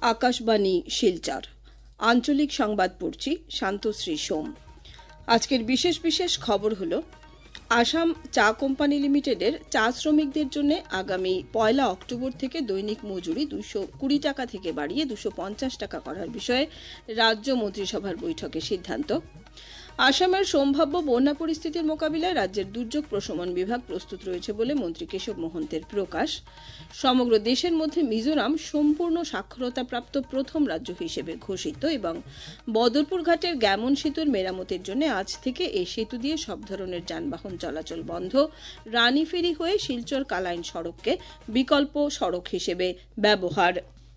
আকাশবাণী শিলচর আঞ্চলিক সংবাদ পড়ছি শান্তশ্রী সোম। আজকের বিশেষ বিশেষ খবর হলো আসাম চা কোম্পানি লিমিটেডের চা শ্রমিকদের জন্য আগামী 1 অক্টোবর থেকে দৈনিক মজুরি 220 টাকা থেকে বাড়িয়ে 250 টাকা করার বিষয়ে রাজ্য মন্ত্রিসভার বৈঠকে সিদ্ধান্ত। আসামের সম্ভাব্য বন্যা পরিস্থিতির মোকাবিলায় রাজ্যের দুর্যোগ প্রশমন বিভাগ প্রস্তুত রয়েছে বলে মন্ত্রী কেশব মহন্তের প্রকাশ। সমগ্র দেশের মধ্যে মিজোরাম সম্পূর্ণ সাক্ষরতাপ্রাপ্ত প্রথম রাজ্য হিসেবে ঘোষিত এবং বদরপুর ঘাটের গ্যামন সেতুর মেরামতের জন্য আজ থেকে এই সেতু দিয়ে সব ধরনের যানবাহন চলাচল বন্ধ। রানীফেরি হয়ে শিলচর কালাইন সড়ককে বিকল্প সড়ক হিসেবে ব্যবহার।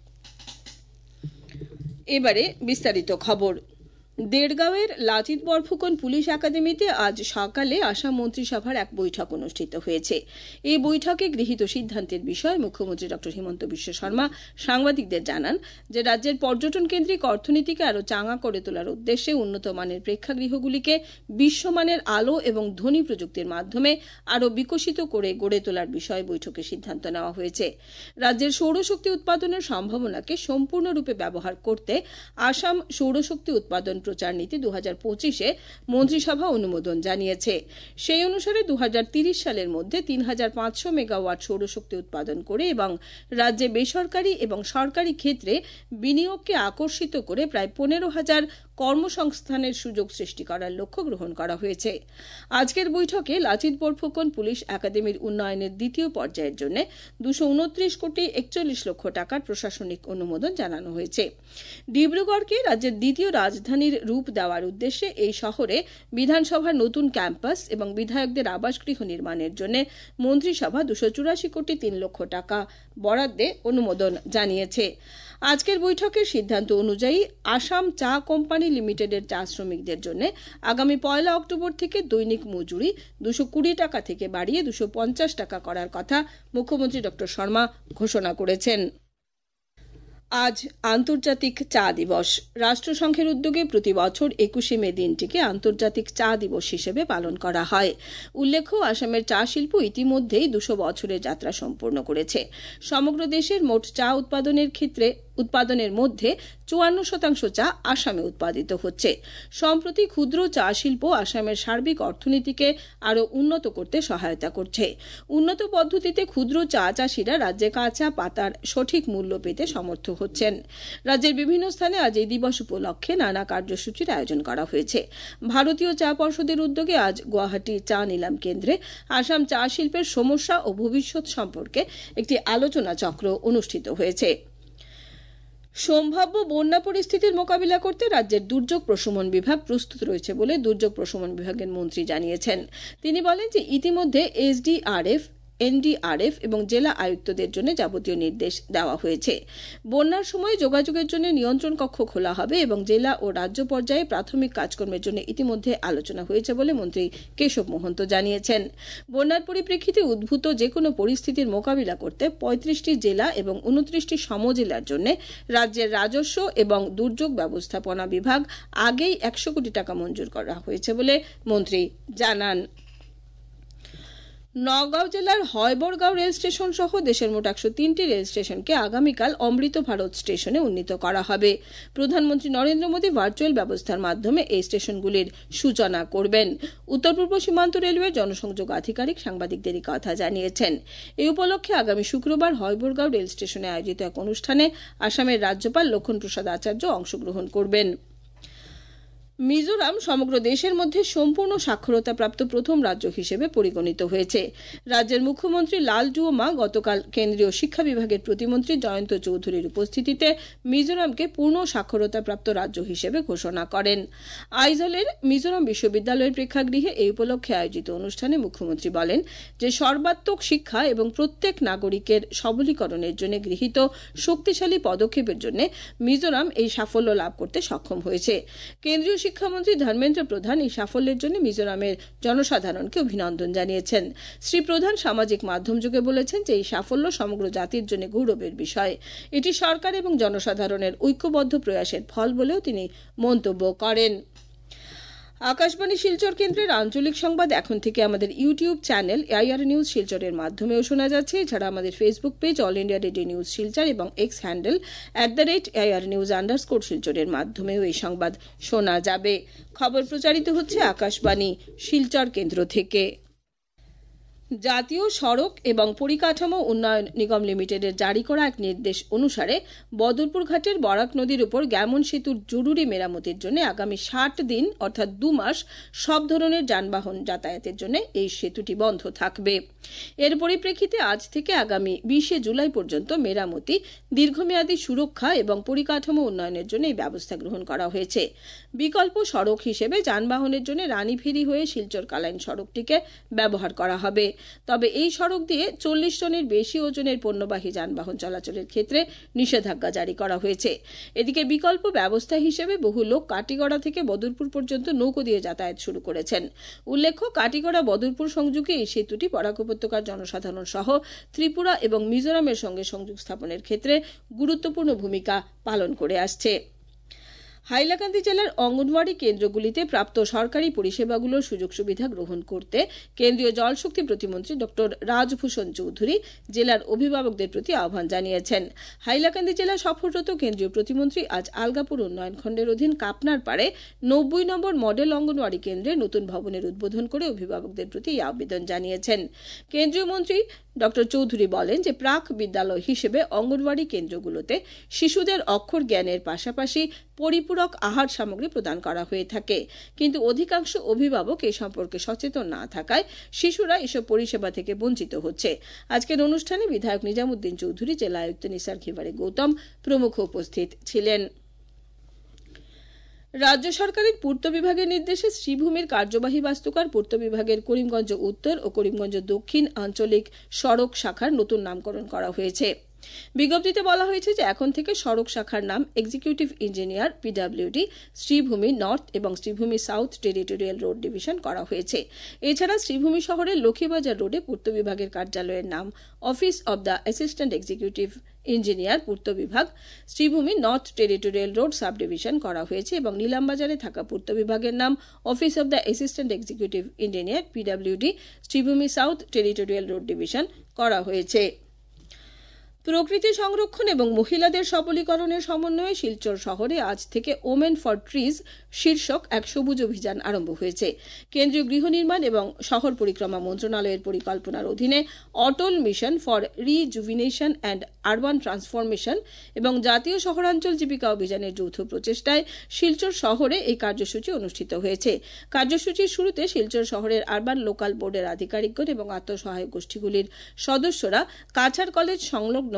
এবারে বিস্তারিত খবর। দেড়গাঁওয়ের লাচিত বরফুকন পুলিশ একাডেমিতে আজ সকালে আসাম মন্ত্রিসভার এক বৈঠক অনুষ্ঠিত হয়েছে। এই বৈঠকে গৃহীত সিদ্ধান্তের বিষয়ে মুখ্যমন্ত্রী ডক্টর হিমন্ত বিশ্ব শর্মা সাংবাদিকদের জানান যে রাজ্যের পর্যটন কেন্দ্রিক অর্থনীতিকে আরও চাঙা করে তোলার উদ্দেশ্যে উন্নত মানের প্রেক্ষাগৃহগুলিকে বিশ্বমানের আলো এবং ধ্বনি প্রযুক্তির মাধ্যমে আরও বিকশিত করে গড়ে তোলার বিষয়ে বৈঠকে সিদ্ধান্ত নেওয়া হয়েছে। রাজ্যের সৌরশক্তি উৎপাদনের সম্ভাবনাকে সম্পূর্ণরূপে ব্যবহার করতে আসাম সৌরশক্তি উৎপাদন প্রচার নীতি 2025-এ মন্ত্রিসভা অনুমোদন জানিয়েছে। সেই অনুসারে 2030 সালের মধ্যে 3500 মেগাওয়াট সৌরশক্তি উৎপাদন করে এবং রাজ্যে বেসরকারি এবং সরকারি ক্ষেত্রে বিনিয়োগকে আকর্ষিত করে প্রায় 15,000 কর্মসংস্থানের সুযোগ সৃষ্টি করার লক্ষ্য গ্রহণ করা হয়েছে। আজকের বৈঠকে লাচিত বরফুকন পুলিশ একাডেমির উন্নয়নের দ্বিতীয় পর্যায়ের জন্য 229 কোটি 41 লক্ষ টাকার প্রশাসনিক অনুমোদন জানানো হয়েছে। ডিব্রুগড়কে রাজ্যের দ্বিতীয় রাজধানীর রূপ দেওয়ার উদ্দেশ্যে এই শহরে বিধানসভার নতুন ক্যাম্পাস এবং বিধায়কদের আবাসগৃহ নির্মাণের জন্য মন্ত্রিসভা 284 কোটি 3 লক্ষ টাকা বরাদ্দে অনুমোদন জানিয়েছে। আজকের বৈঠকের সিদ্ধান্ত অনুযায়ী আসাম চা কোম্পানি লিমিটেডের চা শ্রমিকদের জন্য আগামী 1 অক্টোবর থেকে দৈনিক মজুরি 220 টাকা থেকে বাড়িয়ে 250 টাকা করার কথা মুখ্যমন্ত্রী ডক্টর শর্মা ঘোষণা করেছেন। আজ আন্তর্জাতিক চা দিবস। রাষ্ট্রসংঘের উদ্যোগে প্রতি বছর 21শে মে দিনটিকে আন্তর্জাতিক চা দিবস হিসেবে পালন করা হয়। উল্লেখ্য, আসামের চা শিল্প ইতিমধ্যেই 200 বছরের যাত্রা সম্পূর্ণ করেছে। সমগ্র দেশের মোট চা উৎপাদনের মধ্যে 54% চা আসামে উৎপাদিত হচ্ছে। সম্প্রতি ক্ষুদ্র চা শিল্প আসামের সার্বিক অর্থনীতিকে আরও উন্নত করতে সহায়তা করছে। উন্নত পদ্ধতিতে ক্ষুদ্র চা চাষিরা রাজ্যে কাঁচা পাতার সঠিক মূল্য পেতে সমর্থ হচ্ছেন। রাজ্যের বিভিন্ন স্থানে আজ এই দিবস উপলক্ষে নানা কার্যসূচির আয়োজন করা হয়েছে। ভারতীয় চা পর্ষদের উদ্যোগে আজ গুয়াহাটি চা নিলাম কেন্দ্রে আসাম চা শিল্পের সমস্যা ও ভবিষ্যৎ সম্পর্কে একটি আলোচনা চক্র অনুষ্ঠিত হয়েছে। সম্ভাব্য বন্যা পরিস্থিতির মোকাবিলা করতে রাজ্যের দুর্যোগ প্রশমন বিভাগ প্রস্তুত রয়েছে বলে দুর্যোগ প্রশমন বিভাগের মন্ত্রী জানিয়েছেন। তিনি বলেন যে ইতিমধ্যে এসডিআরএফ, এনডিআরএফ এবং জেলা আয়ুক্তদের জন্য যাবতীয় নির্দেশ দেওয়া হয়েছে। বন্যার সময় যোগাযোগের জন্য নিয়ন্ত্রণ কক্ষ খোলা হবে এবং জেলা ও রাজ্য পর্যায়ে প্রাথমিক কাজকর্মের জন্য ইতিমধ্যে আলোচনা হয়েছে বলে মন্ত্রী কেশব মহন্ত জানিয়েছেন। বন্যার পরিপ্রেক্ষিতে উদ্ভূত যে কোনো পরিস্থিতির মোকাবিলা করতে 35টি জেলা এবং 29টি সমজেলার জন্য রাজ্যের রাজস্ব এবং দুর্যোগ ব্যবস্থাপনা বিভাগ আগেই 100 কোটি টাকা মঞ্জুর করা হয়েছে বলে মন্ত্রী জানান। নগাঁও জেলার হয়বরগাঁও রেল স্টেশন সহ দেশের মোট 103টি রেল স্টেশনকে আগামীকাল অমৃত ভারত স্টেশনে উন্নীত করা হবে। প্রধানমন্ত্রী নরেন্দ্র মোদী ভার্চুয়াল ব্যবস্থার মাধ্যমে এই স্টেশনগুলির সূচনা করবেন। উত্তর পূর্ব সীমান্ত রেলওয়ের জনসংযোগ আধিকারিক সাংবাদিকদের কথা জানিয়েছেন। এই উপলক্ষে আগামী শুক্রবার হয়বরগাঁও রেল স্টেশনে আয়োজিত এক অনুষ্ঠানে আসামের রাজ্যপাল লক্ষণ প্রসাদ আচার্য অংশগ্রহণ করবেন। মিজোরাম সমগ্র দেশের মধ্যে সম্পূর্ণ সাক্ষরতাপ্রাপ্ত প্রথম রাজ্য হিসেবে পরিগণিত হয়েছে। রাজ্যের মুখ্যমন্ত্রী লালটুওমা গতকাল কেন্দ্রীয় শিক্ষা বিভাগের প্রতিমন্ত্রী জয়ন্ত চৌধুরীর উপস্থিতিতে মিজোরামকে পূর্ণ সাক্ষরতাপ্রাপ্ত রাজ্য হিসেবে ঘোষণা করেন। আইজলের মিজোরাম বিশ্ববিদ্যালয়ের প্রেক্ষাগৃহে এই উপলক্ষে আয়োজিত অনুষ্ঠানে মুখ্যমন্ত্রী বলেন যে সর্বাত্মক শিক্ষা এবং প্রত্যেক নাগরিকের সবলীকরণের জন্য গৃহীত শক্তিশালী পদক্ষেপের জন্য মিজোরাম এই সাফল্য লাভ করতে সক্ষম হয়েছে। কেন্দ্রীয় শিক্ষামন্ত্রী ধর্মেন্দ্র প্রধান এই সাফল্যের জন্য মিজোরামের জনসাধারণকে অভিনন্দন জানিয়েছেন। শ্রী প্রধান সামাজিক মাধ্যম যুগে বলেছেন যে এই সাফল্য সমগ্র জাতির জন্য গৌরবের বিষয়। এটি সরকার এবং জনসাধারণের ঐক্যবদ্ধ প্রয়াসের ফল বলেও তিনি মন্তব্য করেন। আকাশবাণী শিলচর কেন্দ্রের আঞ্চলিক সংবাদ এখন থেকে আমাদের ইউটিউব চ্যানেল এআইআর নিউজ শিলচরের মাধ্যমেও শোনা যাচ্ছে। এছাড়া আমাদের Facebook page all India radio news Silchar এবং এক্স হ্যান্ডেল @AIR_News শিলচরের মাধ্যমেও এই সংবাদ শোনা যাবে। খবর প্রচারিত হচ্ছে আকাশবাণী শিলচর কেন্দ্র থেকে। জাতীয় সড়ক এবং পরিকাঠামো উন্নয়ন নিগম লিমিটেডের জারি করা এক নির্দেশ অনুসারে বদরপুর ঘাটের বরাক নদীর উপর গ্যামন সেতুর জরুরি মেরামতির জন্য আগামী 60 দিন অর্থাৎ 2 মাস সব ধরনের যানবাহন যাতায়াতের জন্য এই সেতুটি বন্ধ থাকবে। এর পরিপ্রেক্ষিতে আজ থেকে আগামী 20 জুলাই পর্যন্ত মেরামতি, দীর্ঘমেয়াদী সুরক্ষা এবং পরিকাঠামো উন্নয়নের জন্য এই ব্যবস্থা গ্রহণ করা হয়েছে। বিকল্প সড়ক হিসেবে যানবাহনের জন্য রানীফেরি হয়ে শিলচর কালাইন সড়কটিকে ব্যবহার করা হবে। তবে এই সড়ক দিয়ে 40 টনের বেশি ওজনের পণ্যবাহী যানবাহন চলাচলের ক্ষেত্রে নিষেধাজ্ঞা জারি করা হয়েছে। এদিকে বিকল্প ব্যবস্থা হিসেবে বহু লোক কাটিগড়া থেকে বদরপুর পর্যন্ত নৌকো দিয়ে যাতায়াত শুরু করেছেন। উল্লেখ্য, কাটিগড়া বদরপুর সংযোগে এই সেতুটি বরাক উপত্যকার জনসাধারণ সহ ত্রিপুরা এবং মিজোরামের সঙ্গে সংযোগ স্থাপনের ক্ষেত্রে গুরুত্বপূর্ণ ভূমিকা পালন করে আসছে। হাইলাকান্দি জেলার অঙ্গনওয়াড়ি কেন্দ্রগুলিতে প্রাপ্ত সরকারি পরিষেবাগুলোর সুযোগ সুবিধা গ্রহণ করতে কেন্দ্রীয় জলশক্তি প্রতিমন্ত্রী ডক্টর রাজভূষণ চৌধুরী জেলার অভিভাবকদের প্রতি আহ্বান জানিয়েছেন। হাইলাকান্দি জেলা সফররত কেন্দ্রীয় প্রতিমন্ত্রী আজ আলগাপুর উন্নয়ন খণ্ডের অধীন কাপনার পাড়ে 90 নম্বর মডেল অঙ্গনওয়াড়ি কেন্দ্রে নতুন ভবনের উদ্বোধন করে অভিভাবকদের প্রতি এই আবেদন জানিয়েছেন। কেন্দ্রীয় মন্ত্রী ডক্টর চৌধুরী বলেন যে প্রাক বিদ্যালয় হিসেবে অঙ্গনওয়াড়ি কেন্দ্রগুলোতে শিশুদের অক্ষর জ্ঞানের পাশাপাশি পরিপূরক আহার সামগ্রী প্রদান করা হয়ে থাকে, কিন্তু অধিকাংশ অভিভাবক এ সম্পর্কে সচেতন না থাকায় শিশুরা এসব পরিষেবা থেকে বঞ্চিত হচ্ছে। আজকের অনুষ্ঠানে বিধায়ক নিজামুদ্দিন চৌধুরী, জেলা আয়ুক্ত নিসার খিবারে গৌতম প্রমুখ উপস্থিত ছিলেন। রাজ্য সরকারের পূর্ত বিভাগের নির্দেশে শ্রীভূমির কার্যবাহী বাস্তুকার পূর্ত বিভাগের করিমগঞ্জ উত্তর ও করিমগঞ্জ দক্ষিণ আঞ্চলিক সড়ক শাখার নতুন নামকরণ করা হয়েছে। বিজ্ঞপ্তিতে বলা হয়েছে যে এখন থেকে সড়ক শাখার নাম executive engineer PWD Sribhumi north এবং Sribhumi south territorial road division করা হয়েছে। এছাড়া শ্রীভূমি শহরের লক্ষ্মীবাজার রোডে পূর্ত বিভাগের কার্যালয়ের নাম office of the assistant executive engineer পূর্ত বিভাগ Sribhumi north territorial road sub division করা হয়েছে এবং নীলামবাজারে থাকা পূর্ত বিভাগের নাম office of the assistant executive engineer PWD Sribhumi south territorial road division করা হয়েছে। প্রকৃতি সংরক্ষণ এবং মহিলাদের সবলীকরণের সমন্বয়ে শিলচর শহরে আজ থেকে ওমেন ফর ট্রিজ শীর্ষক এক সবুজ অভিযান আরম্ভ হয়েছে। কেন্দ্রীয় গৃহ নির্মাণ এবং শহর পরিক্রমা মন্ত্রণালয়ের পরিকল্পনার অধীনে Atal mission for rejuvenation and urban transformation এবং জাতীয় শহরাঞ্চল জীবিকা অভিযানের যৌথ প্রচেষ্টায় শিলচর শহরে এই কার্যসূচি অনুষ্ঠিত হয়েছে। কার্যসূচির শুরুতে শিলচর শহরের আরবান লোকাল বোর্ডের আধিকারিকগণ এবং আত্মসহায়ক গোষ্ঠীগুলির সদস্যরা কাছাড় কলেজ সংলগ্ন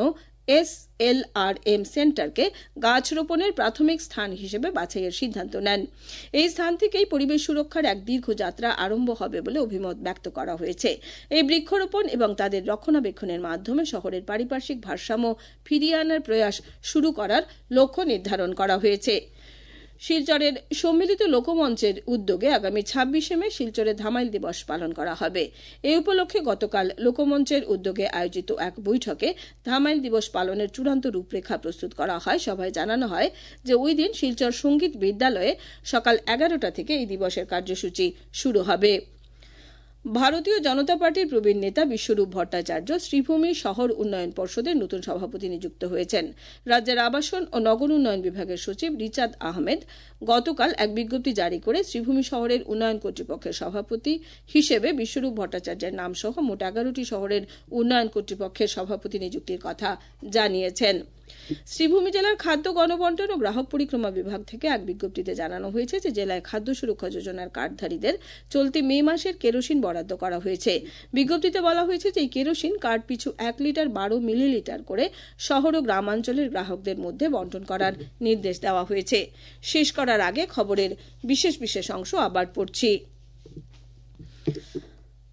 SLRM সেন্টারকে গাছ রোপণের প্রাথমিক স্থান হিসেবে বাছাইয়ের সিদ্ধান্ত নেন। এই স্থান থেকেই পরিবেশ সুরক্ষার এক দীর্ঘ যাত্রা আরম্ভ হবে বলে অভিমত ব্যক্ত করা হয়েছে। এই বৃক্ষরোপণ এবং তাদের রক্ষণাবেক্ষণের মাধ্যমে শহরের পারিপার্শ্বিক ভারসাম্য ফিরিয়ে আনার প্রয়াস শুরু করার লক্ষ্য নির্ধারণ করা হয়েছে। শিলচরের সম্মিলিত লোকমঞ্চের উদ্যোগে আগামী 26 মে শিলচরে ধামাইল দিবস পালন করা হবে। এই উপলক্ষে গতকাল লোকমঞ্চের উদ্যোগে আয়োজিত এক বৈঠকে ধামাইল দিবস পালনের চূড়ান্ত রূপরেখা প্রস্তুত করা হয়। সভায় জানানো হয় যে ওই দিন শিলচর সঙ্গীত বিদ্যালয়ে সকাল 11টা থেকে এই দিবসের কার্যসূচি শুরু হবে। ভারতীয় জনতা পার্টির প্রবীণ নেতা বিশ্বরূপ ভট্টাচার্য শ্রীভূমি শহর উন্নয়ন পর্ষদের নতুন সভাপতি নিযুক্ত হয়েছেন। রাজ্যের আবাসন ও নগর উন্নয়ন বিভাগের সচিব রিচাদ আহমেদ গতকাল এক বিজ্ঞপ্তি জারি করে শ্রীভূমি শহরের উন্নয়ন কর্তৃপক্ষের সভাপতি হিসেবে বিশ্বরূপ ভট্টাচার্যের নাম সহ মোট 11টি শহরের উন্নয়ন কর্তৃপক্ষের সভাপতি নিযুক্তির কথা জানিয়েছেন। শ্রীভূমি জেলার খাদ্য গণবন্টন ও গ্রাহক পরিক্রমা বিভাগ থেকে এক বিজ্ঞপ্তিতে জানানো হয়েছে যে জেলায় খাদ্য সুরক্ষা যোজনার কার্ডধারীদের চলতি মে মাসের কেরোসিন বরাদ্দ করা হয়েছে। বিজ্ঞপ্তিতে বলা হয়েছে যে এই কেরোসিন কার্ড পিছু 1 লিটার 12 মিলিলিটার করে শহর ও গ্রামাঞ্চলের গ্রাহকদের মধ্যে বন্টন করার নির্দেশ দেওয়া হয়েছে। শেষ করার আগে খবরের বিশেষ অংশ আবার পড়ছি।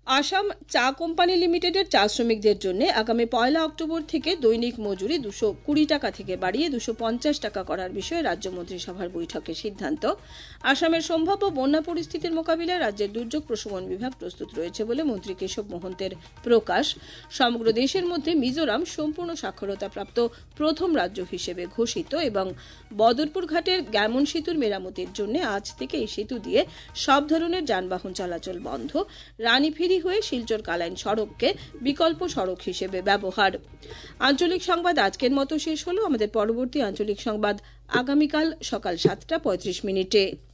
আসাম চা কোম্পানি লিমিটেডের চা শ্রমিকদের জন্য আগামী 1 অক্টোবর থেকে দৈনিক মজুরি 220 টাকা থেকে বাড়িয়ে 250 টাকা করার বিষয়ে রাজ্য মন্ত্রিসভার বৈঠকে সিদ্ধান্ত। আসামের সম্ভাব্য বন্যা পরিস্থিতির মোকাবিলায় রাজ্যের দুর্যোগ প্রশমন বিভাগ প্রস্তুত রয়েছে বলে মন্ত্রী কেশব মহন্তের প্রকাশ। সমগ্র দেশের মধ্যে মিজোরাম সম্পূর্ণ সাক্ষরতাপ্রাপ্ত প্রথম রাজ্য হিসেবে ঘোষিত এবং বদরপুর ঘাটের গ্যামন সেতুর মেরামতির জন্য আজ থেকে এই সেতু দিয়ে সব ধরনের যানবাহন চলাচল বন্ধ। রানীফেরি হয়ে শিলচর কালাইন সড়ককে বিকল্প সড়ক হিসেবে ব্যবহার। আঞ্চলিক সংবাদ আজকের মতো শেষ হলো। আমাদের পরবর্তী আঞ্চলিক সংবাদ আগামীকাল সকাল 7:35।